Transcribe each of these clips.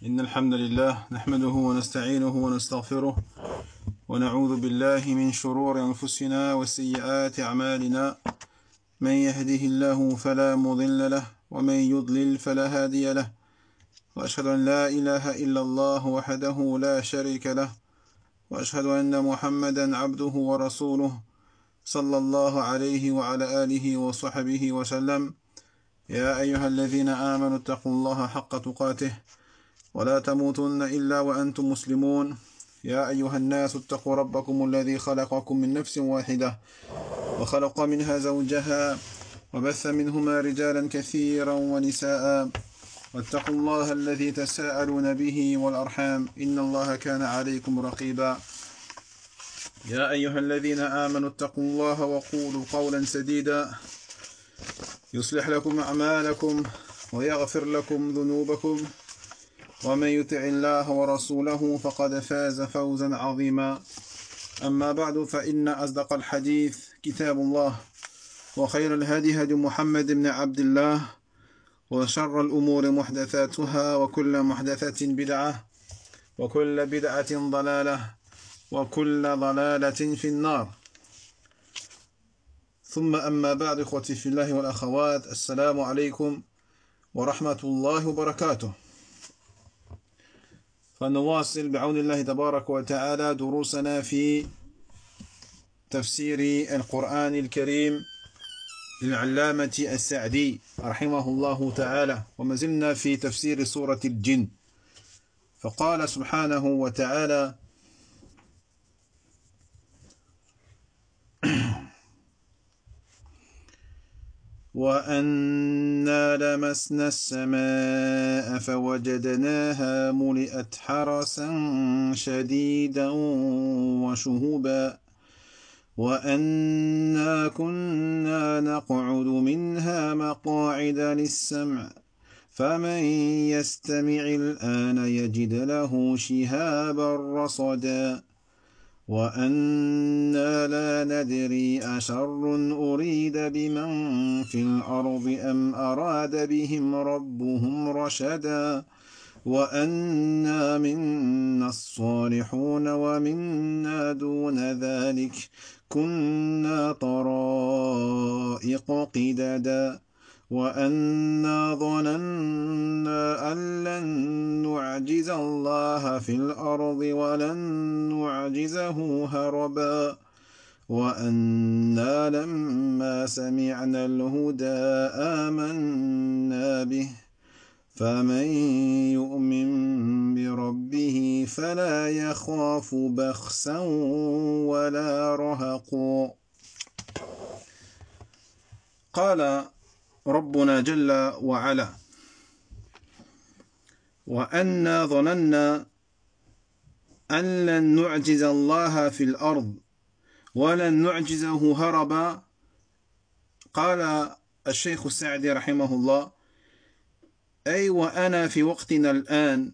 إن الحمد لله نحمده ونستعينه ونستغفره ونعوذ بالله من شرور أنفسنا وسيئات أعمالنا. من يهده الله فلا مضل له ومن يضلل فلا هادي له، وأشهد أن لا إله إلا الله وحده لا شريك له، وأشهد أن محمدا عبده ورسوله صلى الله عليه وعلى آله وصحبه وسلم. يا أيها الذين آمنوا اتقوا الله حق تقاته ولا تموتن إلا وأنتم مسلمون. يا أيها الناس اتقوا ربكم الذي خلقكم من نفس واحدة وخلق منها زوجها وبث منهما رجالا كثيرا ونساء، واتقوا الله الذي تساءلون به والأرحام إن الله كان عليكم رقيبا. يا أيها الذين آمنوا اتقوا الله وقولوا قولا سديدا يصلح لكم أعمالكم ويغفر لكم ذنوبكم، ومن يطع الله ورسوله فقد فاز فوزا عظيما. أما بعد، فإن أصدق الحديث كتاب الله، وخير الهدي هدي محمد بن عبد الله، وشر الأمور محدثاتها، وكل محدثة بدعة، وكل بدعة ضلالة، وكل ضلالة في النار. ثم أما بعد، إخوتي في الله والأخوات، السلام عليكم ورحمة الله وبركاته. فنواصل بعون الله تبارك وتعالى دروسنا في تفسير القرآن الكريم للعلامة السعدي رحمه الله تعالى، وما زلنا في تفسير سورة الجن. فقال سبحانه وتعالى: وَأَنَّا لَمَسْنَا السَّمَاءَ فَوَجَدْنَاهَا مُلِئَتْ حَرَسًا شَدِيدًا وَشُهُبًا وَأَنَّا كُنَّا نَقْعُدُ مِنْهَا مَقَاعِدَ لِلسَّمْعِ فَمَنْ يَسْتَمِعِ الْآنَ يَجِدْ لَهُ شِهَابًا رَصَدًا وَأَنَّا لَا نَدْرِي أَشَرٌّ أُرِيدَ بِمَنْ فِي الْأَرْضِ أَمْ أَرَادَ بِهِمْ رَبُّهُمْ رَشَدًا وَأَنَّا مِنَّا الصَّالِحُونَ وَمِنَّا دُونَ ذَلِكَ كُنَّا طَرَائِقَ قِدَدًا وَأَنَّا ظَنَنَّا أَن لَّن نُّعْجِزَ اللَّهَ فِي الْأَرْضِ وَلَن نُّعْجِزَهُ هَرَبًا وَأَنَّا لَمَّا سَمِعْنَا الْهُدَىٰ آمَنَّا بِهِ فَمَن يُؤْمِن بِرَبِّهِ فَلَا يَخَافُ بَخْسًا وَلَا رَهَقًا. قال ربنا جل وعلا: وأنا ظننا أن لن نعجز الله في الأرض ولن نعجزه هربا. قال الشيخ السعدي رحمه الله: أي وأنا في وقتنا الآن،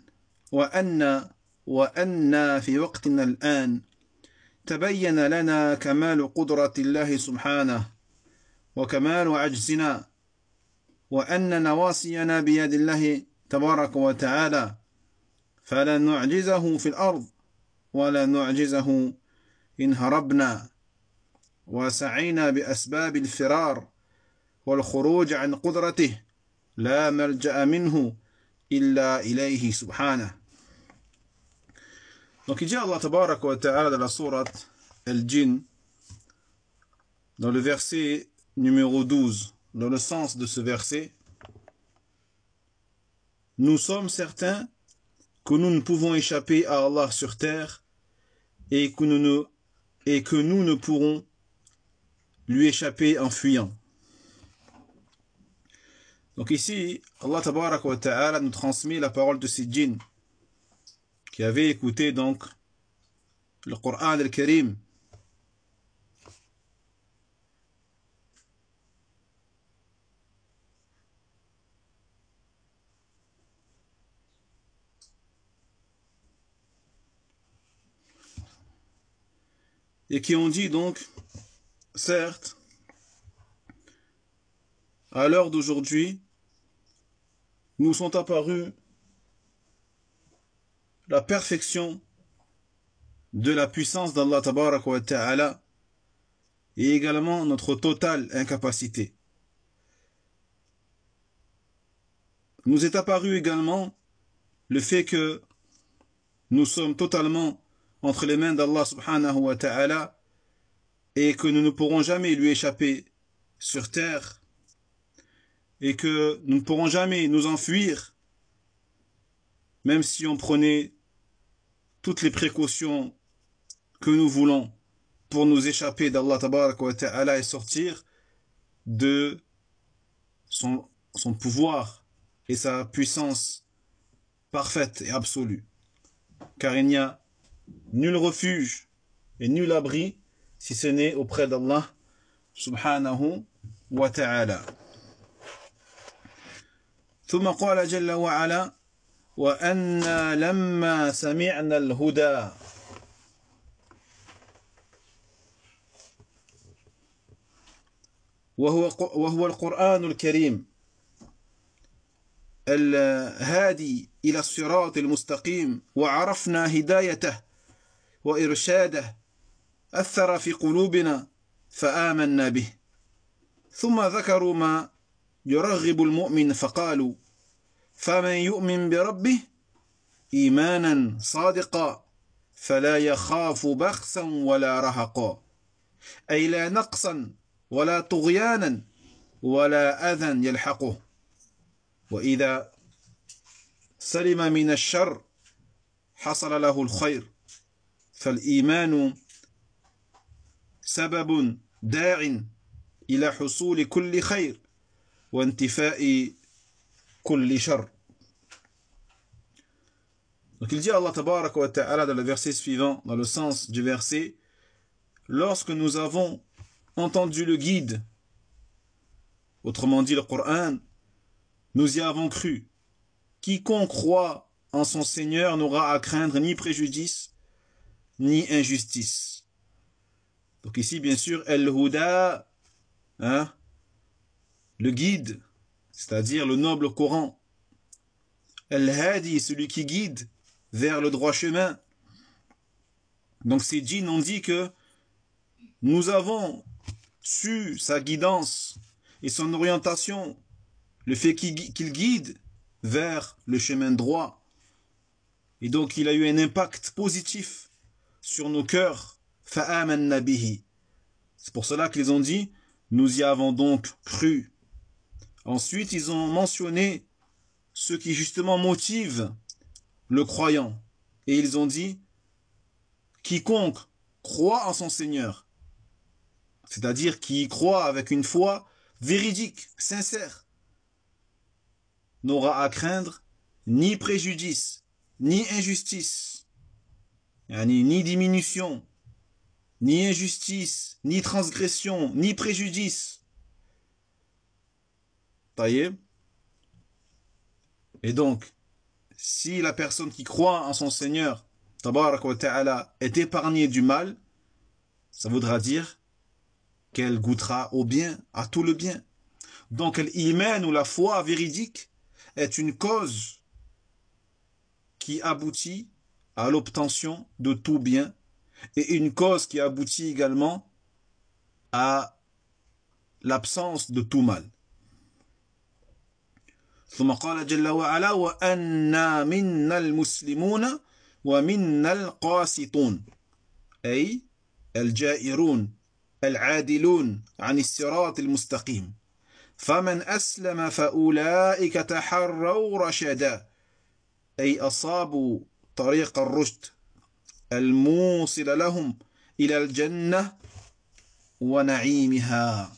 وأنا في وقتنا الآن تبين لنا كمال قدرة الله سبحانه وكمال عجزنا، وأن نواصينا بيد الله تبارك وتعالى، فلا نعجزه في الأرض ولا نعجزه إن هربنا وسعينا بأسباب الفرار والخروج عن قدرته، لا ملجأ منه إلا إليه سبحانه. Donc il dit Allah tabaraka wa ta'ala dans la sourate Al-Jinn, dans le verset numéro 12, dans le sens de ce verset: nous sommes certains que nous ne pouvons échapper à Allah sur terre et que nous ne pourrons lui échapper en fuyant. Donc ici, Allah tabaraka wa ta'ala nous transmet la parole de ces djinns qui avaient écouté donc le Coran al-Karim. Et qui ont dit donc: certes, à l'heure d'aujourd'hui, nous sont apparus la perfection de la puissance d'Allah Tabaraka wa Ta'ala et également notre totale incapacité. Nous est apparu également le fait que nous sommes totalement entre les mains d'Allah Subhanahu wa Ta'ala et que nous ne pourrons jamais lui échapper sur terre et que nous ne pourrons jamais nous enfuir même si on prenait toutes les précautions que nous voulons pour nous échapper d'Allah Tabaraka wa Ta'ala et sortir de son pouvoir et sa puissance parfaite et absolue. Car il n'y a nul refuge et nul abri si ce n'est auprès d'Allah subhanahu wa ta'ala. ثم قال جل وعلا وأنا لما سمعنا الهدى وهو القرآن الكريم الهادي إلى الصراط المستقيم وعرفنا هدايته وإرشاده أثر في قلوبنا فآمنا به ثم ذكروا ما يرغب المؤمن فقالوا فمن يؤمن بربه إيمانا صادقا فلا يخاف بخسا ولا رهقا أي لا نقصا ولا طغيانا ولا أذى يلحقه وإذا سلم من الشر حصل له الخير فالإيمان سبب داع إلى حصول كل خير وانتفاء كل شر. Donc il dit à Allah Tabaraka wa Ta'ala dans le verset suivant, dans le sens du verset, lorsque nous avons entendu le guide, autrement dit le Coran, nous y avons cru. Quiconque croit en son Seigneur n'aura à craindre ni préjudice, ni injustice. Donc ici, bien sûr, El-Huda, le guide, c'est-à-dire le noble Coran. El-Hadi, celui qui guide vers le droit chemin. Donc ces djinns ont dit que nous avons su sa guidance et son orientation, le fait qu'il guide vers le chemin droit. Et donc il a eu un impact positif sur nos cœurs. Fa'amanna bihi. C'est pour cela qu'ils ont dit, nous y avons donc cru. Ensuite, ils ont mentionné ce qui justement motive le croyant. Et ils ont dit, quiconque croit en son Seigneur, c'est-à-dire qui croit avec une foi véridique, sincère, n'aura à craindre ni préjudice, ni injustice, ni diminution, ni injustice, ni transgression, ni préjudice. Taïeb. Et donc, si la personne qui croit en son Seigneur, Tabaraka wa Ta'ala, est épargnée du mal, ça voudra dire qu'elle goûtera au bien, à tout le bien. Donc l'iman ou la foi véridique est une cause qui aboutit à l'obtention de tout bien et une cause qui aboutit également à l'absence de tout mal. ثم قال جل وعلا وأنا منا المسلمون ومنا القاسطون أي الجائرون العادلون عن الصراط المستقيم فمن أسلم فأولئك تحروا رشدا أي أصابوا طريق الرشد الموصل لهم إلى الجنة ونعيمها.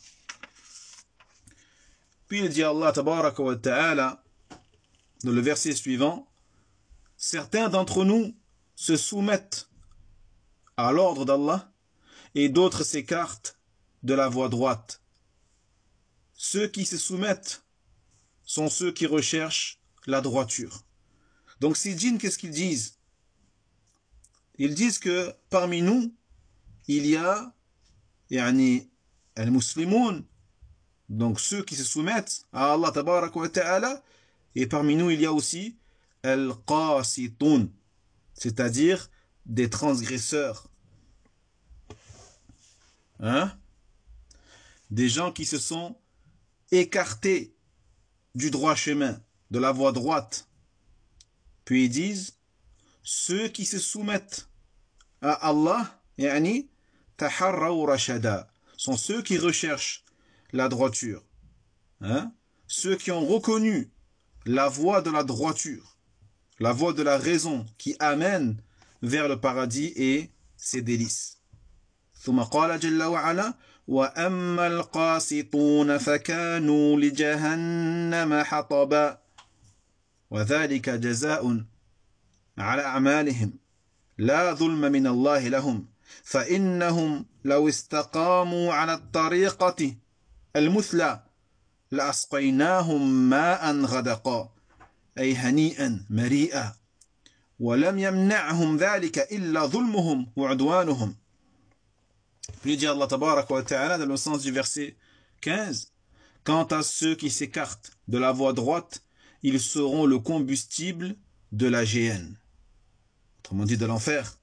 Puis il dit Allah Tabaraka wa Ta'ala dans le verset suivant, certains d'entre nous se soumettent à l'ordre d'Allah et d'autres s'écartent de la voie droite. Ceux qui se soumettent sont ceux qui recherchent la droiture. Donc ces djinns, qu'est-ce qu'ils disent? Ils disent que parmi nous, il y a al-muslimoun, donc ceux qui se soumettent à Allah Tabaraka wa Ta'ala, et parmi nous il y a aussi al-qasitoun, c'est-à-dire des transgresseurs. Hein? Des gens qui se sont écartés du droit chemin, de la voie droite. Puis ils disent, ceux qui se soumettent à Allah, yani, taharraw rashada, sont ceux qui recherchent la droiture. Hein? Ceux qui ont reconnu la voie de la droiture, la voie de la raison qui amène vers le paradis et ses délices. ثم قال جل وعلا وأما القاسطون فكانوا لجهنم حطبا وذلك جزاء على أعمالهم لا ظلم من الله لهم فإنهم لو استقاموا على الطريقة المثلى لأسقيناهم ماء غدقا أي هنيئا مريئا ولم يمنعهم ذلك إلا ظلمهم وعدوانهم. Puis dit Allah tabaraka wa ta'ala dans le sens du verset 15, quant à ceux qui s'écartent de la voie droite, ils seront le combustible de la géhenne, autrement dit de l'enfer.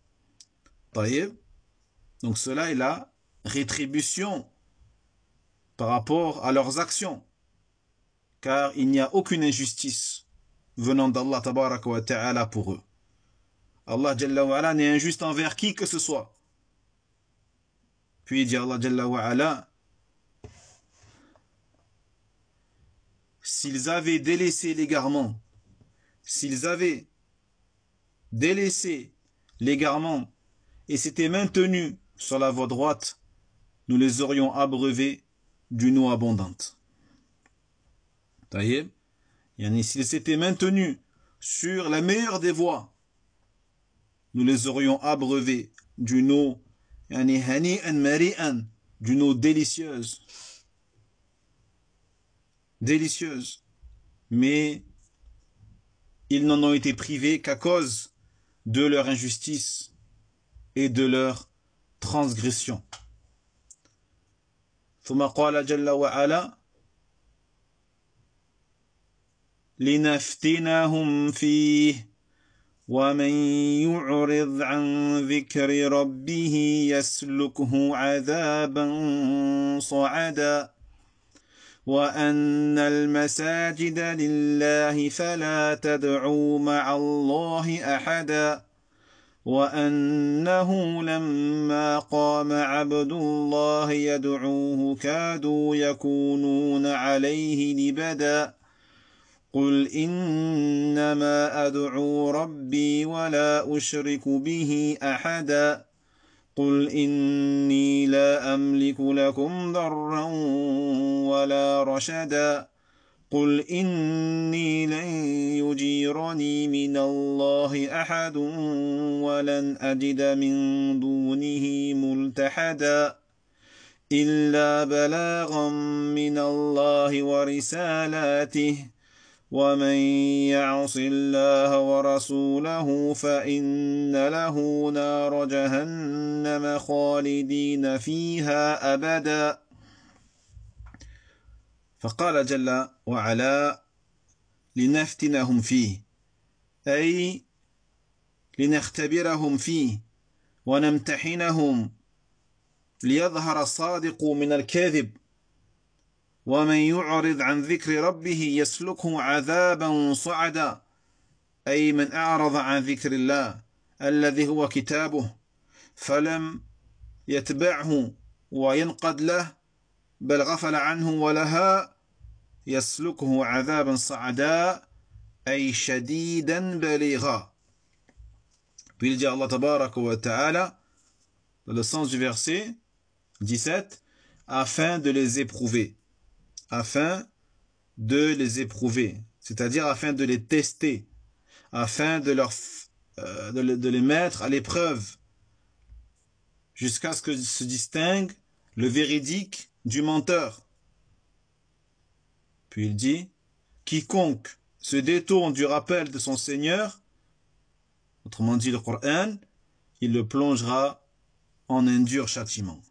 Donc cela est la rétribution par rapport à leurs actions, car il n'y a aucune injustice venant d'Allah tabaraka wa ta'ala pour eux. Allah jalla wa ala n'est injuste envers qui que ce soit. Puis dit Allah jalla wa ala, s'ils avaient délaissé l'égarement, et s'étaient maintenus sur la voie droite, nous les aurions abreuvés d'une eau abondante. S'ils s'étaient maintenus sur la meilleure des voies, nous les aurions abreuvés d'une eau d'une eau délicieuse. Mais ils n'en ont été privés qu'à cause de leur injustice et de leur transgression. ثم قال جل وعلا لنفتنهم فيه ومن يعرض عن ذكر ربه يسلكه عذابا صعدا وأن المساجد لله فلا تدعوا مع الله أحدا وأنه لما قام عبد الله يدعوه كادوا يكونون عليه لبدا قل إنما أدعو ربي ولا أشرك به أحدا قل إني لا أملك لكم ضرا ولا رشدا قل إني لن يجيرني من الله أحد ولن أجد من دونه ملتحدا إلا بلاغا من الله ورسالاته ومن يعص الله ورسوله فإن له نار جهنم خالدين فيها أبدا فقال جل وعلا لنفتنهم فيه أي لنختبرهم فيه ونمتحنهم ليظهر الصادق من الكاذب ومن يعرض عن ذكر ربه يسلكه عذابا صعدا أي من أعرض عن ذكر الله الذي هو كتابه فلم يتبعه وينقد له بل غفل عنه ولها يسلكه عذابا صعدا أي شديدا بليغا. Puis il dit Allah tabaraka wa ta'ala dans le sens du verset 17 afin de les éprouver, c'est-à-dire afin de les tester, afin de les mettre à l'épreuve jusqu'à ce que se distingue le véridique du menteur. Puis il dit, quiconque se détourne du rappel de son Seigneur, autrement dit le Coran, il le plongera en un dur châtiment.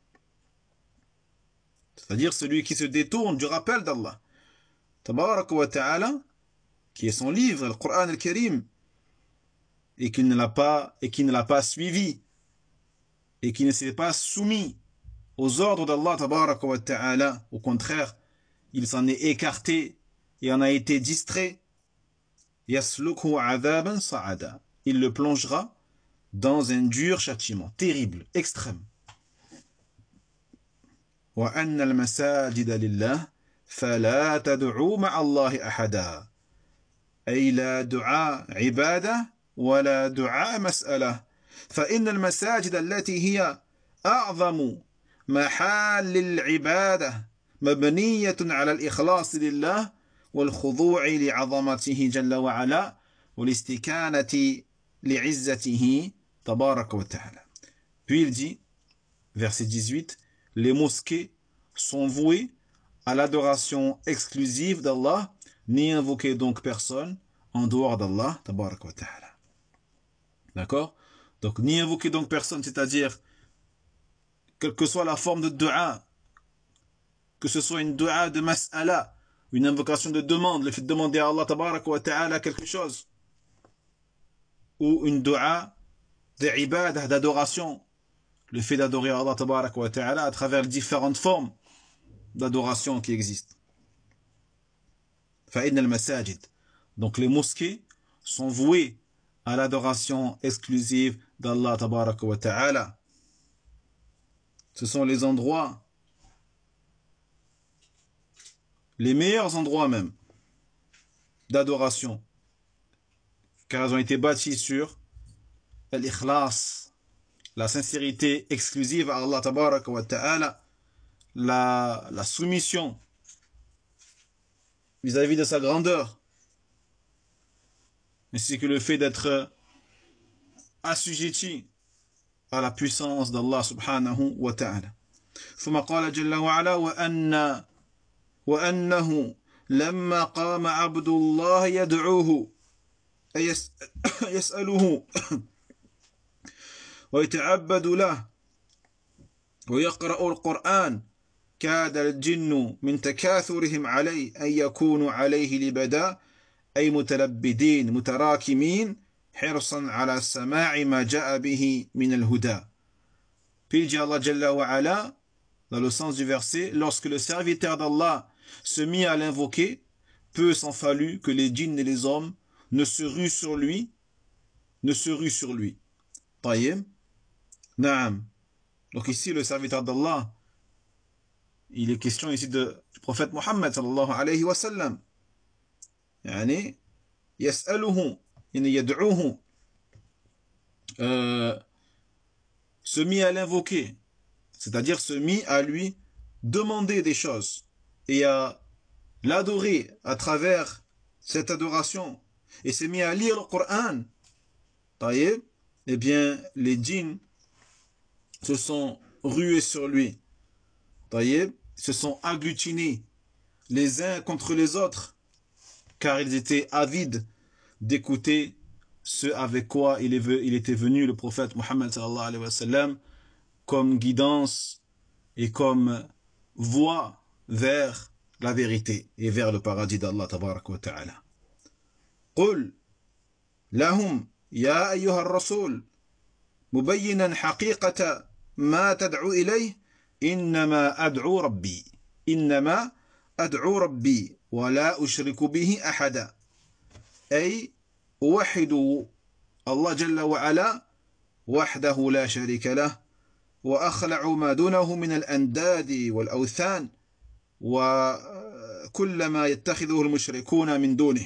C'est-à-dire celui qui se détourne du rappel d'Allah, tabaraka wa ta'ala, qui est son livre, le Coran al-Karim, et qui ne l'a pas suivi et qui ne s'est pas soumis aux ordres d'Allah tabaraka wa ta'ala, au contraire, il s'en est écarté et en a été distrait, yaslukhu adhaban sa'ada, il le plongera dans un dur châtiment, terrible, extrême. Wa anna al-masajida lillah fala tad'u ma'a Allahi ahada. أي لا دعاء عبادة ولا دعاء مسألة فإن المساجد التي هي أعظم محال العبادة مبنية على الإخلاص لله والخضوع لعظمته جل وعلا والاستكانة لعزته تبارك وتعالى. Puis il dit, verset 18, les mosquées sont vouées à l'adoration exclusive d'Allah. N'y invoquez donc personne en dehors d'Allah, tabarak wa ta'ala. D'accord? Donc, n'y invoquez donc personne, c'est-à-dire, quelle que soit la forme de dua, que ce soit une dua de mas'ala, une invocation de demande, le fait de demander à Allah, tabarak wa ta'ala, quelque chose, ou une dua d'ibadah, d'adoration, le fait d'adorer Allah, tabarak wa ta'ala, à travers les différentes formes d'adoration qui existent. فإن المساجد, donc les mosquées sont vouées à l'adoration exclusive d'Allah tabaraka wa ta'ala. Ce sont les endroits, les meilleurs endroits même d'adoration, car elles ont été bâties sur l'ikhlas, la sincérité exclusive à Allah tabaraka wa ta'ala, la soumission vis-à-vis de sa grandeur, ainsi que le fait d'être assujetti à la puissance d'Allah subhanahu wa ta'ala. ثم قال جل وعلا وأنه لما قام عبد الله يدعوه أي يسأله ويتعبد له ويقرأ القرآن كاد الجن من تكاثرهم عليه أن يكونوا عليه لبدا أي متلبدين متراكمين حرصا على سماع ما جاء به من الهدى. Puis il dit Allah Jalla wa Ala, dans le sens du verset, lorsque le serviteur d'Allah se mit à l'invoquer, peu s'en fallut que les djinns et les hommes ne se ruent sur lui. Taïm. Naam. Donc ici, le serviteur d'Allah, il est question ici du prophète Mohammed sallallahu alayhi wa sallam. Yani, yas'aluhu, yani yad'uhu, se mit à l'invoquer, c'est-à-dire se mit à lui demander des choses et à l'adorer à travers cette adoration et s'est mis à lire le Coran. Taïb, eh bien, les djinns se sont rués sur lui. Taïb, se sont agglutinés les uns contre les autres, car ils étaient avides d'écouter ce avec quoi il était venu le prophète Mohammed sallallahu alayhi wa sallam comme guidance et comme voie vers la vérité et vers le paradis d'Allah tabarak wa ta'ala. قل لهم يا أيها الرسول مبينا حقيقة ما تدعو إليه إنما أدعو ربي ولا أشرك به أحدا أي أوحد الله جل وعلا وحده لا شريك له وأخلع ما دونه من الأنداد والأوثان وكل ما يتخذه المشركون من دونه.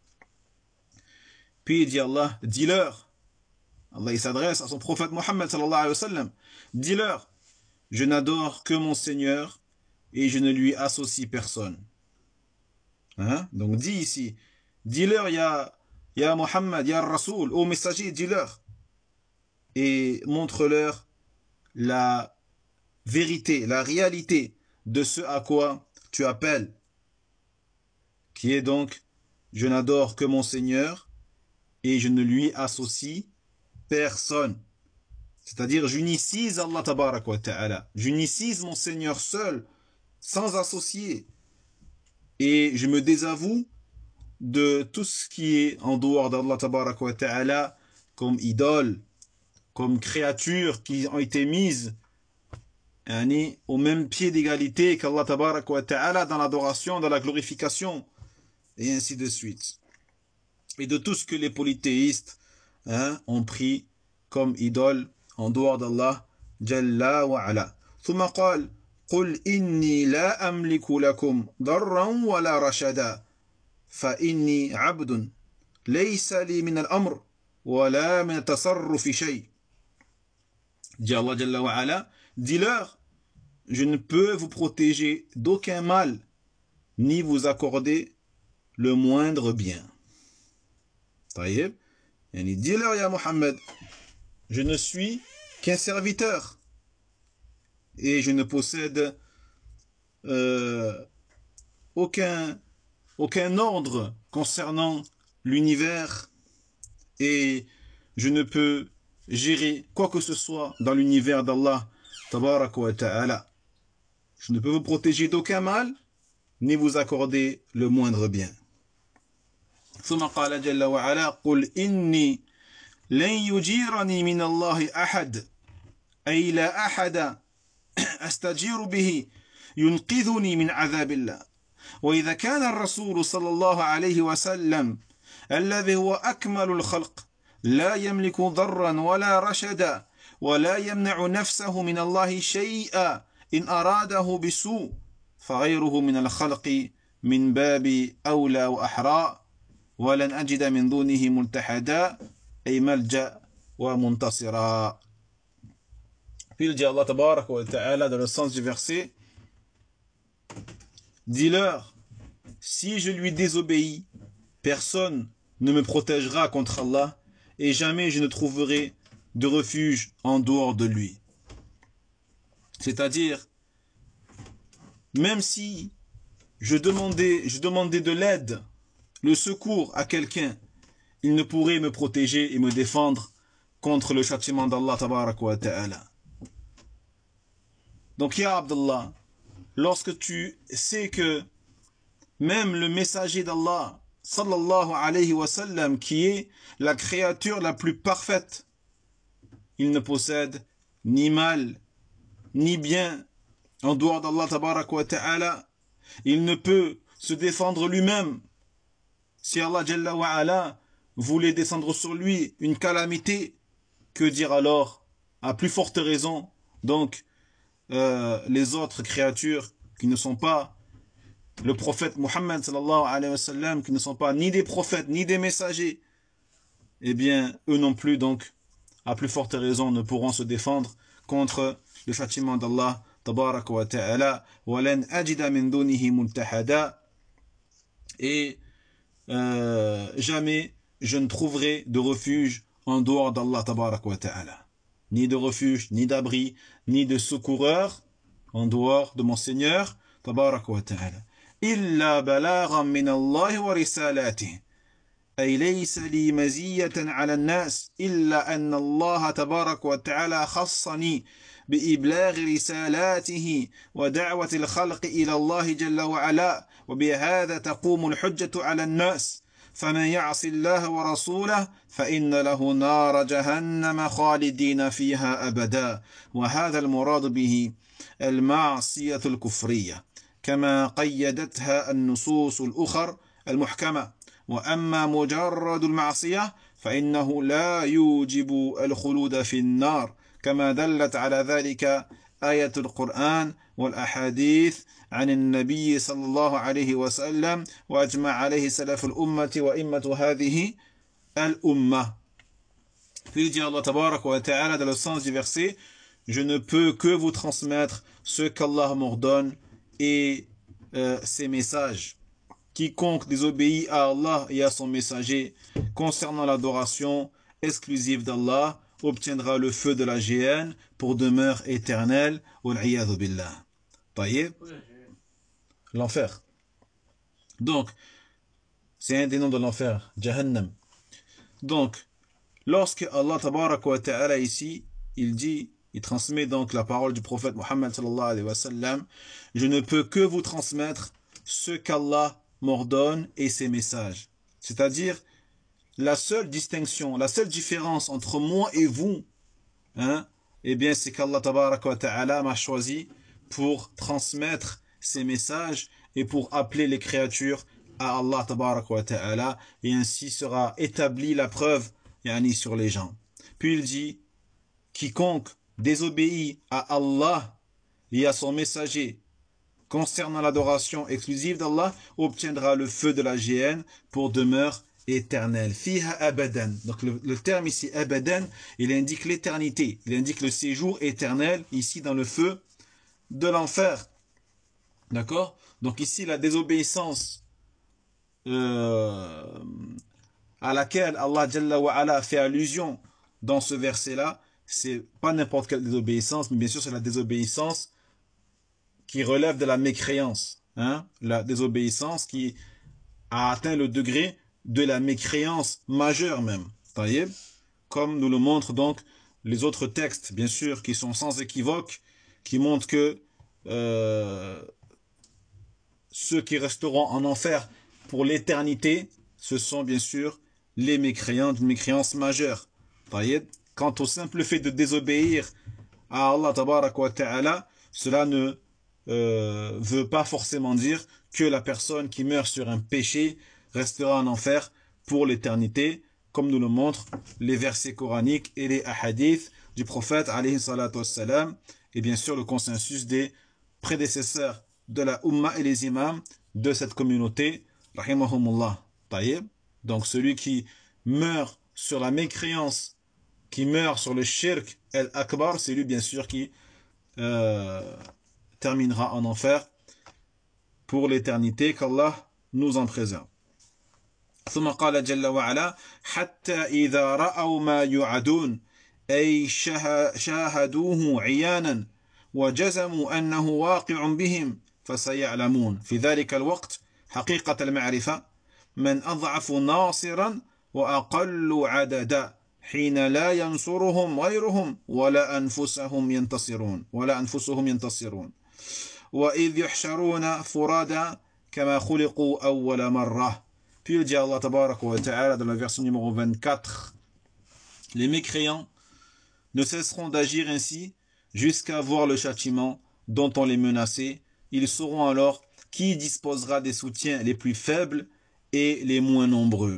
Puis dit Allah, dis-leur, Allah il s'adresse à son prophète Mohammed sallallahu alayhi wa sallam, dis-leur, je n'adore que mon Seigneur et je ne lui associe personne. Hein? Donc dis ici, dis-leur ya Muhammad, ya Rasoul, ô messager, dis-leur et montre-leur la vérité, la réalité de ce à quoi tu appelles, qui est donc, je n'adore que mon Seigneur et je ne lui associe personne. C'est-à-dire, j'unicise Allah tabarak wa ta'ala, j'unicise mon Seigneur seul, sans associer, et je me désavoue de tout ce qui est en dehors d'Allah tabarak wa ta'ala comme idoles, comme créatures qui ont été mises au même pied d'égalité qu'Allah tabaraka wa ta'ala dans l'adoration, dans la glorification, et ainsi de suite. Et de tout ce que les polythéistes ont pris comme idole en dehors d'Allah Jalla wa ala. ثم قال قل إني لا أملك لكم ضرا ولا رشدا فإني عبد ليس لي من الأمر ولا من التصرف شيء. Dit Allah Jalla wa ala, dis-leur, je ne peux vous protéger d'aucun mal, ni vous accorder le moindre bien. Taïeb, dis-leur, ya Muhammad, je ne suis qu'un serviteur et je ne possède aucun ordre concernant l'univers et je ne peux gérer quoi que ce soit dans l'univers d'Allah tabaraka wa ta'ala. Je ne peux vous protéger d'aucun mal ni vous accorder le moindre bien. ثم قال جل وعلا قل إني لن يجيرني من الله أحد أي لا أحد أستجير به ينقذني من عذاب الله وإذا كان الرسول صلى الله عليه وسلم الذي هو أكمل الخلق لا يملك ضرا ولا رشدا ولا يمنع نفسه من الله شيئا إن أراده بسوء فغيره من الخلق من باب أولى وأحرى ولن أجد من دونه ملتحدا أي ملجأ ومنتصرا. Puis il dit Allah tabaraka wa ta'ala dans le sens du verset, dis-leur, si je lui désobéis, personne ne me protégera contre Allah et jamais je ne trouverai de refuge en dehors de lui. C'est-à-dire, même si je demandais de l'aide, le secours à quelqu'un, il ne pourrait me protéger et me défendre contre le châtiment d'Allah tabaraka wa ta'ala. Donc, ya Abdullah, lorsque tu sais que même le messager d'Allah, sallallahu alayhi wa sallam, qui est la créature la plus parfaite, il ne possède ni mal, ni bien en dehors d'Allah tabaraka wa ta'ala, il ne peut se défendre lui-même. Si Allah Jalla wa ala voulait descendre sur lui une calamité, que dire alors? À plus forte raison, donc, les autres créatures qui ne sont pas le prophète Muhammad sallallahu alayhi wa sallam, qui ne sont pas ni des prophètes ni des messagers, eh bien eux non plus, donc à plus forte raison, ne pourront se défendre contre le châtiment d'Allah tabaraka wa ta'ala. Walan ajida min dunihi multahada, et jamais je ne trouverai de refuge en dehors d'Allah tabaraka wa ta'ala, ni de refuge, ni d'abri, ni de secoureur en dehors de mon Seigneur tabaraka wa ta'ala. Illa balaghan min Allah wa risalatihi أي ليس لي مزية على الناس إلا أن الله تبارك وتعالى خصني بإبلاغ رسالاته ودعوة الخلق إلى الله جل وعلا وبهذا تقوم الحجة على الناس فمن يعص الله ورسوله فإن له نار جهنم خالدين فيها أبدا وهذا المراد به المعصية الكفرية كما قيدتها النصوص الأخر المحكمة. وأما مجرد المعصية فإنه لا يوجب الخلود في النار كما دلت على ذلك آية القرآن والأحاديث عن النبي صلى الله عليه وسلم وأجمع عليه سلف الأمة وإمة هذه الأمة. Puis il dit Allah tabaraka wa ta'ala dans le sens du verset, je ne peux que vous transmettre ce qu'Allah m'ordonne et ses messages. Quiconque désobéit à Allah et à son messager concernant l'adoration exclusive d'Allah obtiendra le feu de la géhenne pour demeure éternelle. Wal-'iyadhu billah. Taïeb. L'enfer. Donc, c'est un des noms de l'enfer, Jahannam. Donc, lorsque Allah tabaraka wa ta'ala ici, il transmet donc la parole du prophète Muhammad sallallahu alayhi wa sallam, je ne peux que vous transmettre ce qu'Allah m'ordonne et ses messages. C'est-à-dire, la seule distinction, la seule différence entre moi et vous, hein, eh bien, c'est qu'Allah tabaraka wa ta'ala m'a choisi pour transmettre ces messages et pour appeler les créatures à Allah tabaraka wa ta'ala, et ainsi sera établie la preuve yani, sur les gens. Puis il dit, quiconque désobéit à Allah et à son messager concernant l'adoration exclusive d'Allah obtiendra le feu de la géhenne pour demeure éternelle. Fiha abadan. Donc le terme ici abadan, il indique l'éternité, il indique le séjour éternel ici dans le feu de l'enfer. D'accord? Donc ici la désobéissance à laquelle Allah Jalla wa Ala fait allusion dans ce verset-là, c'est pas n'importe quelle désobéissance, mais bien sûr c'est la désobéissance qui relève de la mécréance, hein? La désobéissance qui a atteint le degré de la mécréance majeure même, comme nous le montrent donc les autres textes, bien sûr, qui sont sans équivoque, qui montrent que ceux qui resteront en enfer pour l'éternité, ce sont bien sûr les mécréants d'une mécréance majeure. Quant au simple fait de désobéir à Allah tabaraka wa ta'ala, cela ne veut pas forcément dire que la personne qui meurt sur un péché restera en enfer pour l'éternité, comme nous le montrent les versets coraniques et les hadiths du prophète alayhi salatu wassalam, et bien sûr le consensus des prédécesseurs de la Ummah et les imams de cette communauté, rahimahumullah. Donc celui qui meurt sur la mécréance, qui meurt sur le shirk el-akbar, c'est lui bien sûr qui terminera en enfer pour l'éternité, qu'Allah nous en préserve. ثم قال جل وعلا حتى إذا رأوا ما يوعدون أي شاهدوه عيانا وجزموا أنه واقع بهم فسيعلمون في ذلك الوقت حقيقة المعرفة من أضعف ناصرا وأقل عددا حين لا ينصرهم غيرهم ولا أنفسهم ينتصرون وإذ يحشرون فرادا كما خلقوا أول مرة. Puis il dit Allah tabaraka wa ta'ala dans la version numéro 24, les mécréants ne cesseront d'agir ainsi jusqu'à voir le châtiment dont on les menaçait. Ils sauront alors qui disposera des soutiens les plus faibles et les moins nombreux.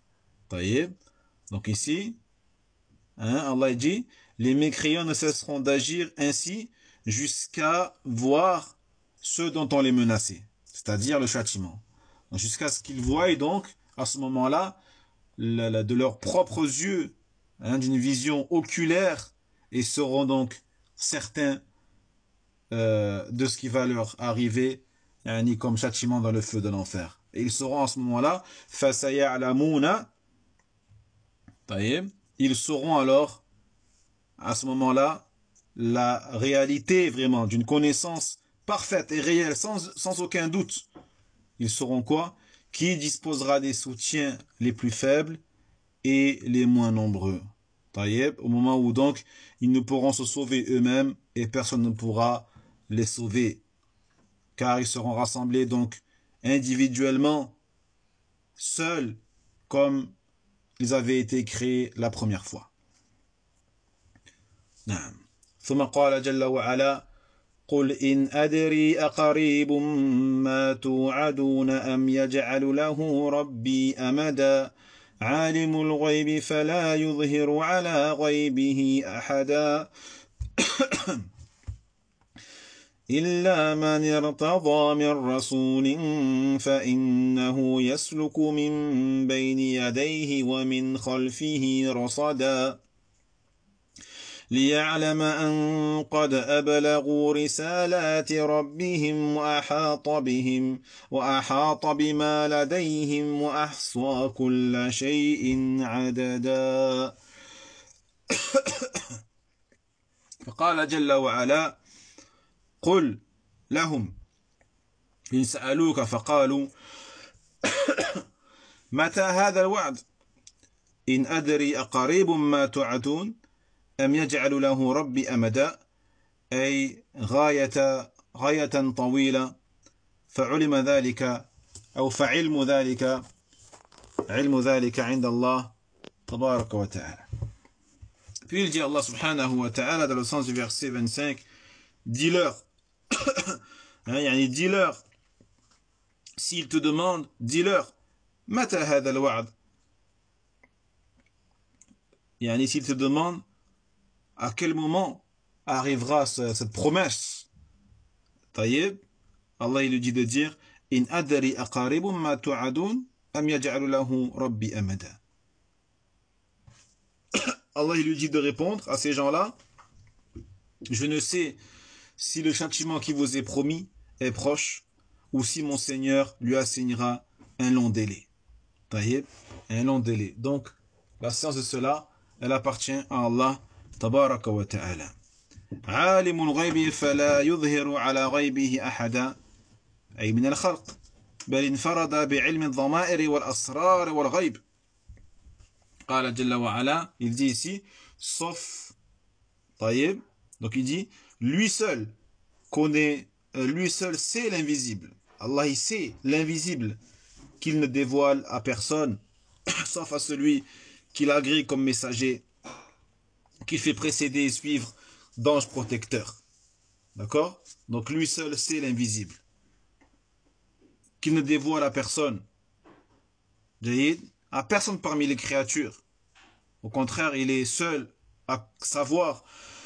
Donc ici, Allah dit, les mécréants ne cesseront d'agir ainsi jusqu'à voir ceux dont on les menaçait, c'est-à-dire le châtiment. Jusqu'à ce qu'ils voient donc, à ce moment-là, de leurs propres yeux, d'une vision oculaire, et seront donc certains de ce qui va leur arriver, comme châtiment dans le feu de l'enfer. Et ils seront à ce moment-là, ils sauront alors, à ce moment-là, la réalité vraiment d'une connaissance parfaite et réelle, sans aucun doute. Ils sauront quoi? Qui disposera des soutiens les plus faibles et les moins nombreux. Au moment où donc ils ne pourront se sauver eux-mêmes et personne ne pourra les sauver, car ils seront rassemblés donc individuellement, seuls, comme ils avaient été créés la première fois. ثم قال جل وعلا قل إن أدري أقريب ما توعدون أم يجعل له ربي أمدا عالم الغيب فلا يظهر على غيبه أحدا إلا من ارتضى من رسول فإنه يسلك من بين يديه ومن خلفه رصدا ليعلم أن قد أبلغوا رسالات ربهم وأحاط بما لديهم وأحصى كل شيء عددا. فقال جل وعلا قل لهم إن سألوك فقالوا متى هذا الوعد إن أدري أقريب ما توعدون أم يجعل له ربي أمدا أي غاية طويلة فعلم ذلك أو فعلم ذلك علم ذلك عند الله تبارك وتعالى. Puis il dit Allah subhanahu wa ta'ala dans le sens du verset 25, dis-leur, dis-leur, s'ils te demandent, dis-leur, متى هذا الوعد, s'ils te demandent à quel moment arrivera cette promesse. طيب, Allah il lui dit de dire, إن أدري أقارب ما توعدون أم يجعل له ربي أمدا. Allah il lui dit de répondre à ces gens-là, je ne sais si le châtiment qui vous est promis est proche ou si mon Seigneur lui assignera un long délai. طيب, un long délai. Donc, la science de cela, elle appartient à Allah tabaraka wa ta'ala. عالم الغيب فلا يظهر على غيبه أحدا أي من الخلق بل انفرد بعلم الضمائر والأسرار والغيب. قال جل وعلا, il dit ici, sauf, طيب, donc il dit, lui seul connaît, lui seul sait l'invisible. Allah il sait l'invisible qu'il ne dévoile à personne, sauf à celui qu'il agrée comme messager, qu'il fait précéder et suivre d'ange protecteur. D'accord? Donc lui seul sait l'invisible, qu'il ne dévoile à personne. À personne parmi les créatures. Au contraire, il est seul à savoir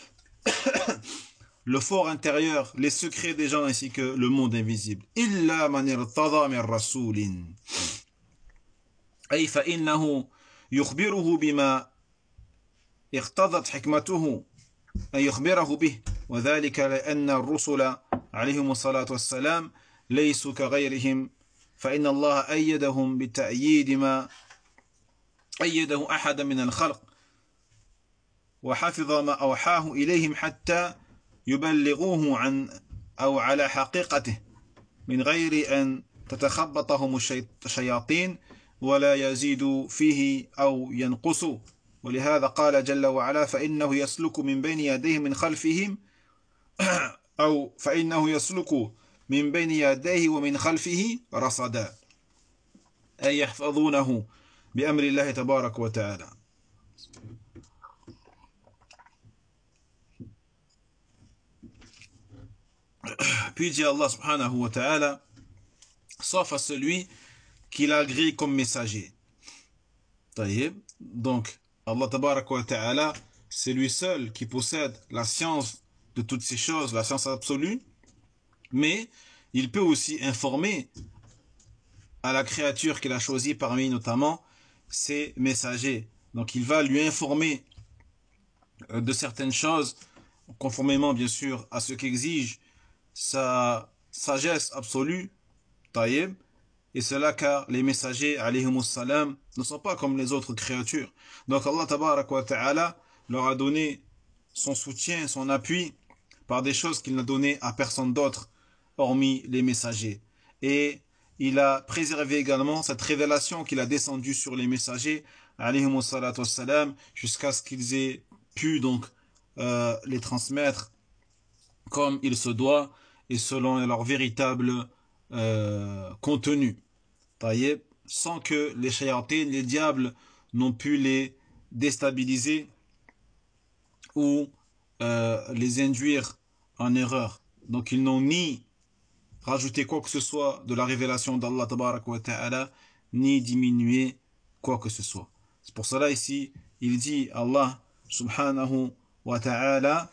le fort intérieur, les secrets des gens ainsi que le monde invisible. إِلَّا مَنِ ارْتَضَى مِنْ رَسُولٍ أي فإنه يخبره بما اقتضت حكمته أن يخبره به وذلك لأن الرسل عليهم الصلاة والسلام ليسوا كغيرهم فإن الله أيدهم بتأييد ما أيده أحد من الخلق وحفظ ما أوحاه إليهم حتى يبلغوه عن أو على حقيقته من غير أن تتخبطهم الشياطين ولا يزيد فيه أو ينقص. ولهذا قال جل وعلا فإنه يسلك من بين يديه من خلفهم أو فإنه يسلك من بين يديه ومن خلفه رصدا أي يحفظونه بأمر الله تبارك وتعالى. Puis dit Allah subhanahu wa ta'ala, sauf à celui qui l'agrée comme messager. Donc Allah tabaraka wa ta'ala, c'est lui seul qui possède la science de toutes ces choses, la science absolue, mais il peut aussi informer à la créature qu'il a choisie parmi notamment ses messagers. Donc il va lui informer de certaines choses, conformément bien sûr à ce qu'exige sa sagesse absolue, taïb, et cela car les messagers alayhimus salam ne sont pas comme les autres créatures. Donc Allah tabarak wa ta'ala leur a donné son soutien, son appui par des choses qu'il n'a donné à personne d'autre hormis les messagers. Et il a préservé également cette révélation qu'il a descendue sur les messagers alayhimus salatu wassalam jusqu'à ce qu'ils aient pu donc les transmettre comme il se doit et selon leur véritable contenu. Taïeb, sans que les shayatines, les diables, n'ont pu les déstabiliser ou les induire en erreur. Donc ils n'ont ni rajouté quoi que ce soit de la révélation d'Allah tabaraka wa ta'ala, ni diminué quoi que ce soit. C'est pour cela ici, il dit Allah subhanahu wa ta'ala,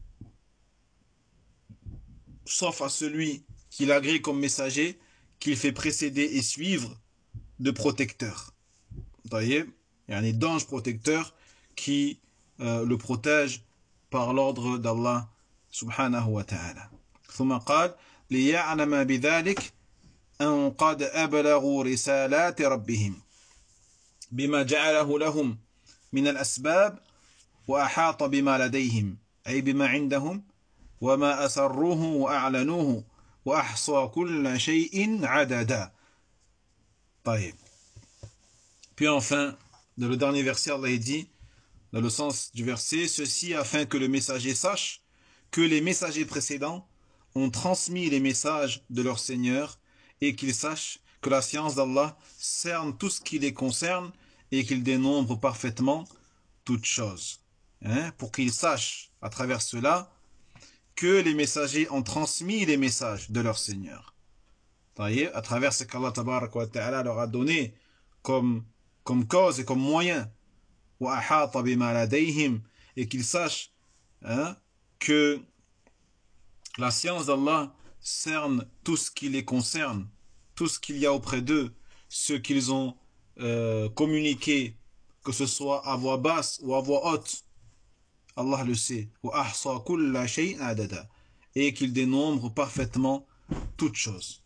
sauf à celui qui l'agrée comme messager, qu'il fait précéder et suivre de protecteurs. D'anges protecteurs qui le protègent par l'ordre d'Allah subhanahu wa ta'ala. ثم قال ليعلم بذلك أن قد أبلغوا رسالات ربهم بما جعله لهم من الأسباب وأحاط بما لديهم أي بما عندهم وما أسروه وأعلنوه وأحصى كل شيء عددا. طيب. Puis enfin, dans le dernier verset, Allah dit, dans le sens du verset, ceci afin que le messager sache que les messagers précédents ont transmis les messages de leur Seigneur et qu'ils sachent que la science d'Allah cerne tout ce qui les concerne et qu'il dénombre parfaitement toutes choses. Pour qu'ils sachent à travers cela que les messagers ont transmis les messages de leur Seigneur. À travers ce qu'Allah tabaraka wa ta'ala leur a donné comme cause et comme moyen. Et qu'ils sachent que la science d'Allah cerne tout ce qui les concerne, tout ce qu'il y a auprès d'eux, ce qu'ils ont communiqué, que ce soit à voix basse ou à voix haute. Allah le sait. Et qu'il dénombre parfaitement toutes choses.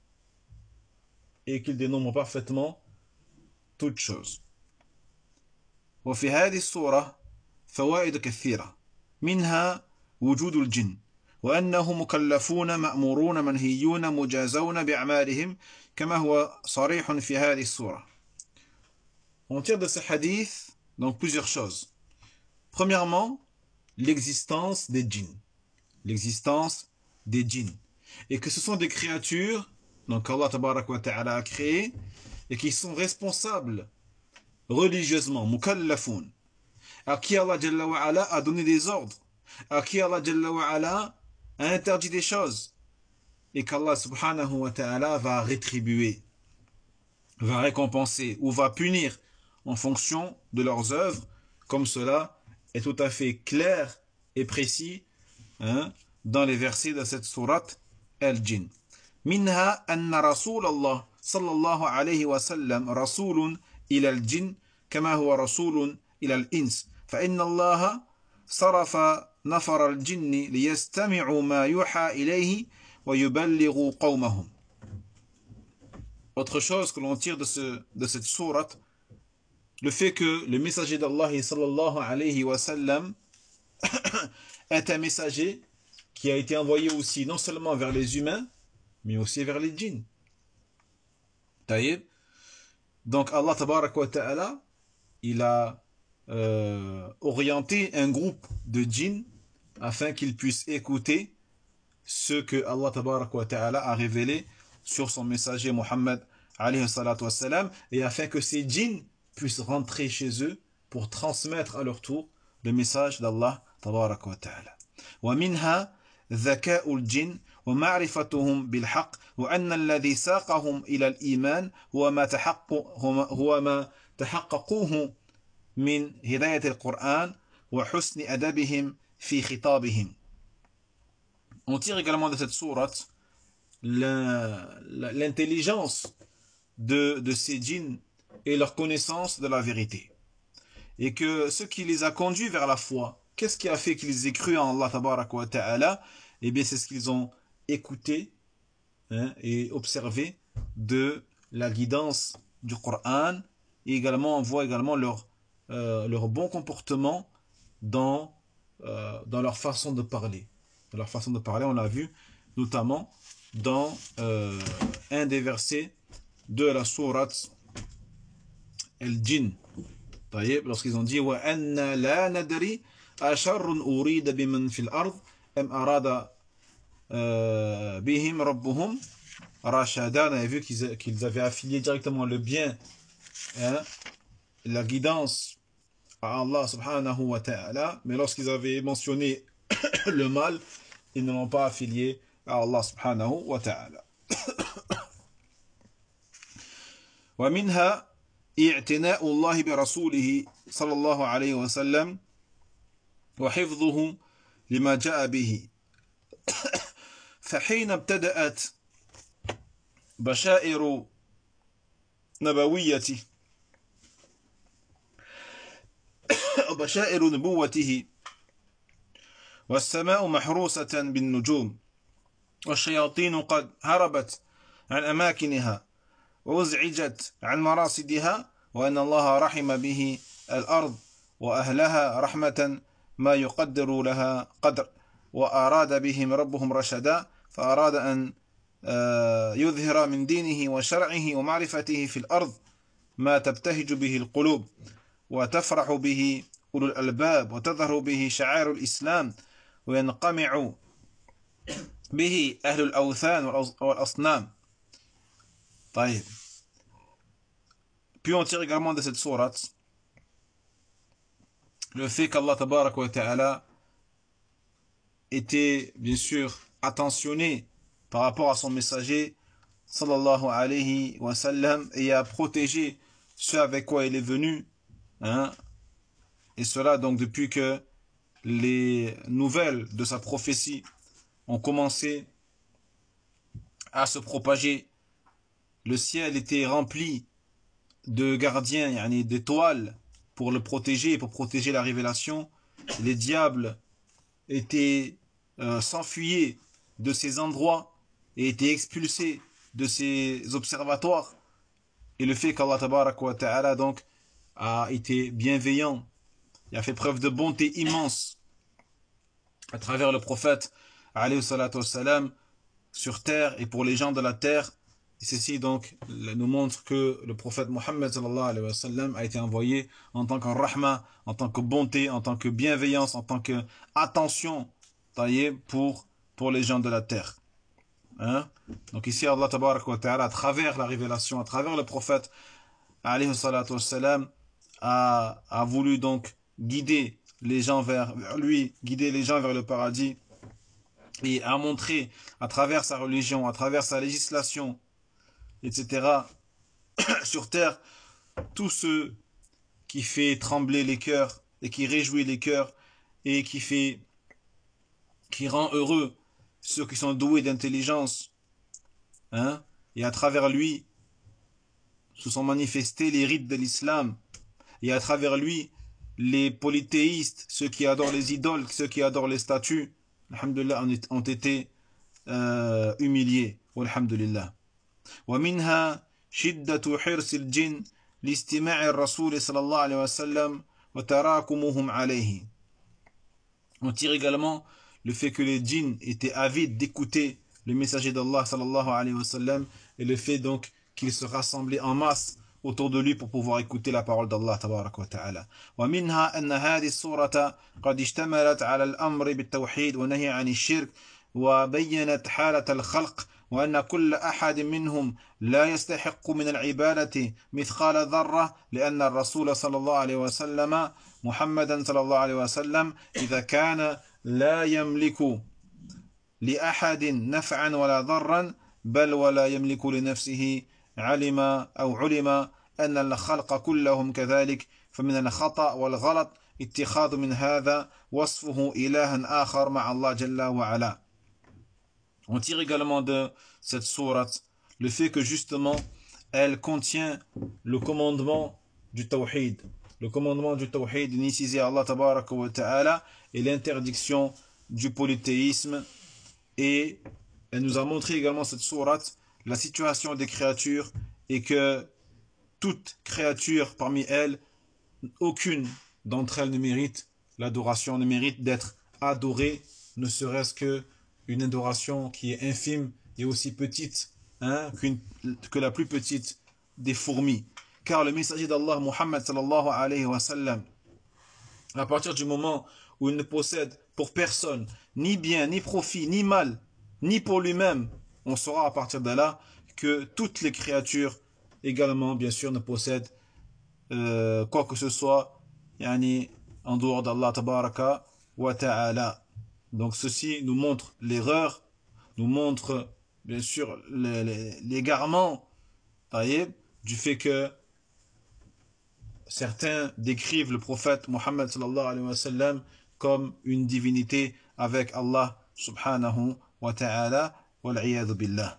Et qu'il dénombre parfaitement toutes choses. وفي هذه السورة فوائد كثيرة منها وجود الجن وأنهم مكلفون مأمورون منهيون مجازون بأعمالهم كما هو صريح في هذه السورة. On tire de ce hadith donc plusieurs choses. Premièrement, l'existence des djinns. L'existence des djinns. Et que ce sont des créatures, donc Allah tabaraka wa ta'ala a créé, et qui sont responsables religieusement, mukallafoun, à qui Allah Jalla wa Ala a donné des ordres, à qui Allah Jalla wa Ala a interdit des choses, et qu'Allah subhanahu wa ta'ala va rétribuer, va récompenser ou va punir en fonction de leurs œuvres, comme cela est tout à fait clair et précis dans les versets de cette sourate Al-Jinn. Minha anna Rasulallah sallallahu alayhi wa sallam rasulun إلى الجن كما هو رسول إلى الإنس فإن الله صرف نفر الجن ليستمعوا ما يوحى إليه ويبلغوا قومهم. Autre chose que l'on tire de cette sourate, le fait que le messager d'Allah sallallahu alayhi wa sallam est un messager qui a été envoyé aussi non seulement vers les humains mais aussi vers les djinns. Taïb. Donc Allah tabaraka wa ta'ala, il a orienté un groupe de djinns afin qu'ils puissent écouter ce que Allah tabaraka wa ta'ala a révélé sur son messager Muhammad alayhi salatu wassalam, et afin que ces djinns puissent rentrer chez eux pour transmettre à leur tour le message d'Allah tabaraka wa ta'ala. Wa minha dhaka'ul jinn ومعرفتهم بالحق وأن الذي ساقهم إلى الإيمان هو ما تحققوه من هداية القرآن وحسن أدبهم في خطابهم. On tire également de cette sourate l'intelligence de ces djinns et leur connaissance de la vérité. Et que ce qui les a conduits vers la foi, qu'est-ce qui a fait qu'ils aient cru en Allah tabaraka wa ta'ala? Eh bien c'est ce qu'ils ont écouter et observer de la guidance du Coran, et également on voit également leur bon comportement dans leur façon de parler. Dans leur façon de parler, on l'a vu notamment dans un des versets de la sourate Al-Jinn, lorsqu'ils ont dit wa anna la nadri asharrun urida biman fil ard am arada bihim rabbuhum rashada. On avait vu qu'ils avaient affilié directement le bien, la guidance à Allah subhanahu wa ta'ala, mais lorsqu'ils avaient mentionné le mal, ils ne l'ont pas affilié à Allah subhanahu wa ta'ala. Wa minha i'tina'u Allah bi rasulihi sallallahu alayhi wa sallam wa hifdhuhu lima ja'a bihi. فحين ابتدأت بشائر نبويته وبشائر نبوته والسماء محروسة بالنجوم والشياطين قد هربت عن أماكنها وأزعجت عن مراصدها وأن الله رحم به الأرض وأهلها رحمة ما يقدر لها قدر وأراد بهم ربهم رشدا فأراد أن يظهر من دينه وشرعه ومعرفته في الأرض ما تبتهج به القلوب وتفرح به أولو الألباب وتظهر به شعائر الإسلام وينقمع به أهل الأوثان والأصنام. طيب. Puis on tire également de cette sourate le fait qu'Allah tabarak wa ta'ala était bien sûr attentionné par rapport à son messager sallallahu alayhi wa sallam et a protégé ce avec quoi il est venu, hein, et cela donc depuis que les nouvelles de sa prophétie ont commencé à se propager. Le ciel était rempli de gardiens, yani d'étoiles pour le protéger, pour protéger la révélation. Les diables étaient s'enfuyaient de ces endroits et étaient expulsés de ces observatoires. Et le fait qu'Allah tabarak wa ta'ala donc a été bienveillant et a fait preuve de bonté immense à travers le prophète alayhi salatu wassalam sur terre et pour les gens de la terre. Et ceci donc nous montre que le prophète Mohammed sallallahu alayhi wa sallam a été envoyé en tant que rahma, en tant que bonté, en tant que bienveillance, en tant que attention pour les gens de la terre. Hein? Donc ici Allah tabarak wa ta'ala à travers la révélation, à travers le prophète alayhi salatu wassalam a voulu donc guider les gens vers lui, guider les gens vers le paradis et a montré à travers sa religion, à travers sa législation, etc. sur terre, tout ce qui fait trembler les cœurs et qui réjouit les cœurs et qui rend heureux ceux qui sont doués d'intelligence, hein, et à travers lui se sont manifestés les rites de l'islam, et à travers lui les polythéistes, ceux qui adorent les idoles, ceux qui adorent les statues, alhamdulillah, ont été humiliés, walhamdulillah. ومنها شدة حرص الجن لاستماع الرسول صلى الله عليه وسلم وتراكمهم عليه. On tire également le fait que les djinns étaient avides d'écouter le messager d'Allah sallallahu alayhi wa sallam et le fait donc qu'ils se rassemblaient en masse autour de lui pour pouvoir écouter la parole d'Allah tabarak wa ta'ala. ومنها أن هذه السورة قد اشتملت على الأمر بالتوحيد ونهي عن الشرك وبينت حالة الخلق وأن كل أحد منهم لا يستحق من العبادة مثقال ذرة لأن الرسول صلى الله عليه وسلم محمدا صلى الله عليه وسلم إذا كان لا يملك لأحد نفعا ولا ضرا بل ولا يملك لنفسه علم أن الخلق كلهم كذلك فمن الخطأ والغلط اتخاذ من هذا وصفه إلها آخر مع الله جل وعلا. On tire également de cette sourate le fait que justement elle contient le commandement du tawhid. Le commandement du tawhid d'initier Allah tabaraka wa ta'ala et l'interdiction du polythéisme. Et elle nous a montré également cette sourate la situation des créatures et que toute créature parmi elles, aucune d'entre elles ne mérite l'adoration, ne mérite d'être adorée, ne serait-ce que une adoration qui est infime et aussi petite, hein, que la plus petite des fourmis. Car le messager d'Allah, Muhammad sallallahu alayhi wa sallam, à partir du moment où il ne possède pour personne ni bien, ni profit, ni mal, ni pour lui-même, on saura à partir de là que toutes les créatures également, bien sûr, ne possèdent quoi que ce soit yani, en dehors d'Allah tabaraka wa ta'ala. Donc ceci nous montre l'erreur, nous montre bien sûr l'égarement du fait que certains décrivent le prophète Mohammed sallallahu alayhi wa sallam comme une divinité avec Allah subhanahu wa ta'ala wal-'iyadhu billah.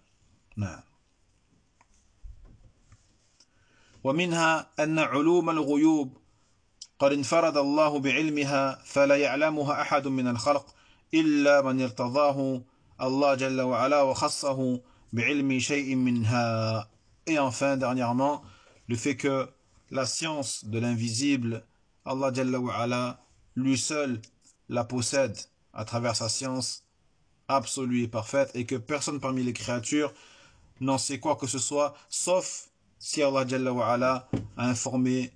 ومنها أن علوم الغيوب قد انفرد الله بعلمها فلا يعلمها أحد من الخلق إلا من ارتضاه الله جل وعلا وخصه بعلم شيء منها. Et enfin, dernièrement, le fait que la science de l'invisible, Allah Jalla wa Ala, lui seul la possède à travers sa science absolue et parfaite, et que personne parmi les créatures n'en sait quoi que ce soit, sauf si Allah Jalla wa Ala a informé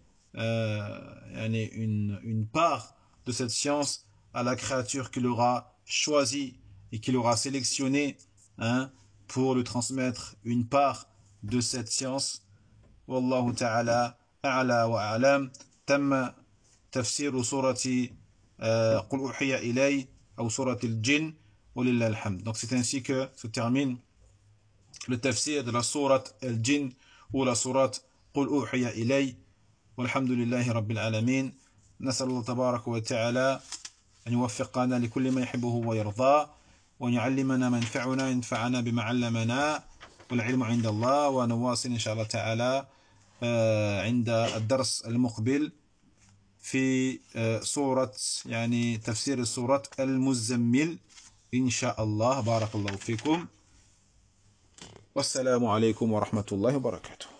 une part de cette science à la créature qu'il aura choisie et qu'il aura sélectionnée, hein, pour lui transmettre une part de cette science. Wallahu ta'ala a'la wa a'lam. تم تفسير سورة قل أوحي إلي أو سورة الجن ولله الحمد. Donc c'est ainsi que se termine le tafsir de la sourate al-Jinn ou la sourate قل أوحي إلي والحمد لله رب العالمين. نسأل الله تبارك وتعالى أن يوفقنا لكل ما يحبه ويرضاه وأن يعلمنا ما ينفعنا بما علمنا والعلم عند الله. ونواصل إن شاء الله تعالى عند الدرس المقبل في سورة يعني تفسير سورة المزمل إن شاء الله. بارك الله فيكم والسلام عليكم ورحمة الله وبركاته.